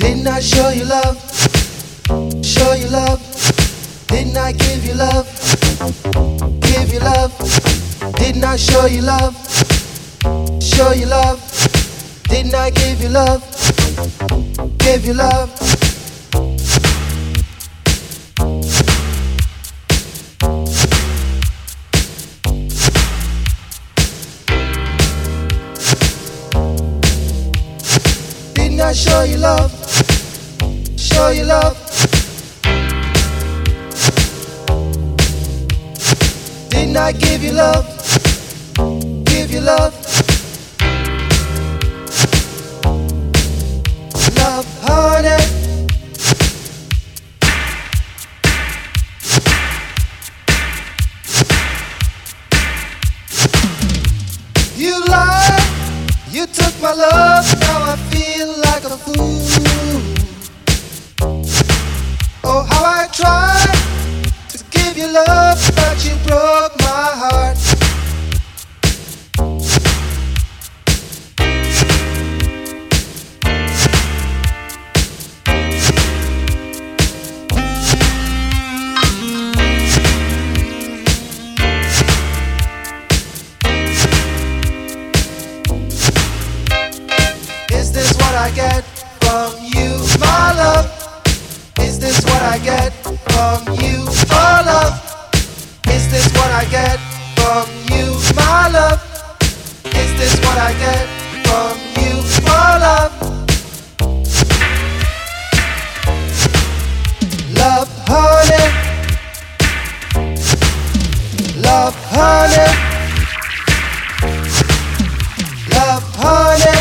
Didn't I show you love? Show you love? Didn't I give you love? Give you love? Didn't I show you love? Show you love? Didn't I give you love? Give you love? Didn't I show you love? Show you love? Didn't I give you love? Give you love? Love, honey. You lied, you took my love, now I feel like a fool. Oh, how I tried to give you love, but you broke my heart. Is this what I get from you, my love? Is this what I get from you, for love? Is this what I get from you, my love? Is this what I get from you, for love? Love, honey. Love, honey. Love, honey.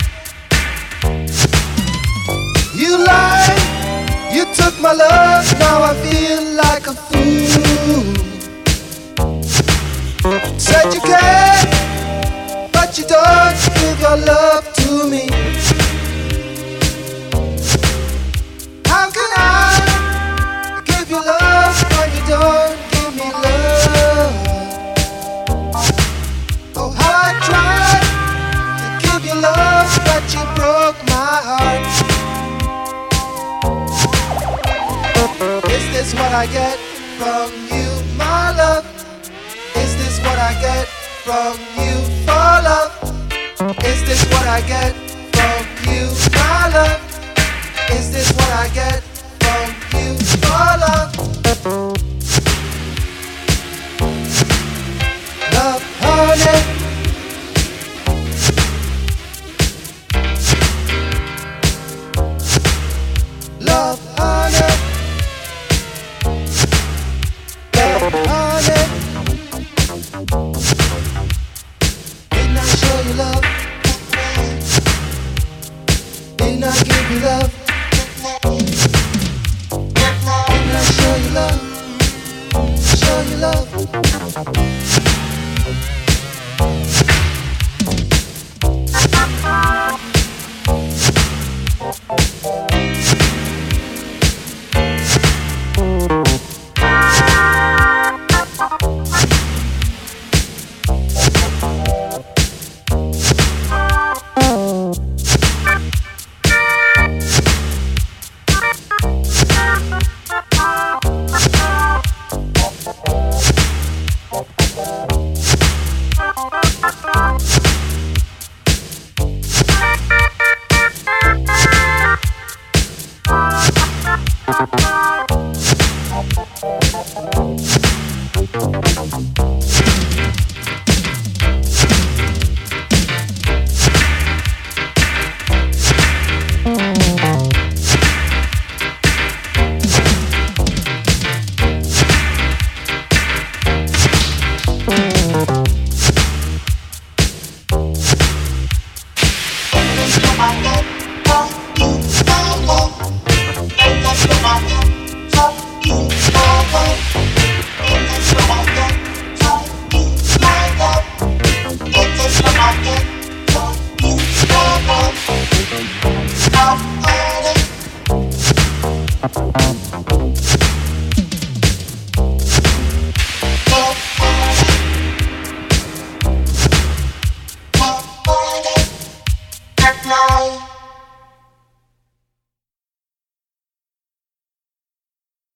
You lied, you took my love, now I feel like a fool. Said you care, but you don't give your love to me. How can I give you love when you don't give me love? Oh, how I tried to give you love, but you broke my heart. Is this what I get from you, my love? Is this what I get from you, for love? Is this what I get from you, my love? Is this what I get from you, for love? Love, honey. Love, honey. Honey, didn't I show you love? Didn't I give you love? Didn't I show you love? Show you love?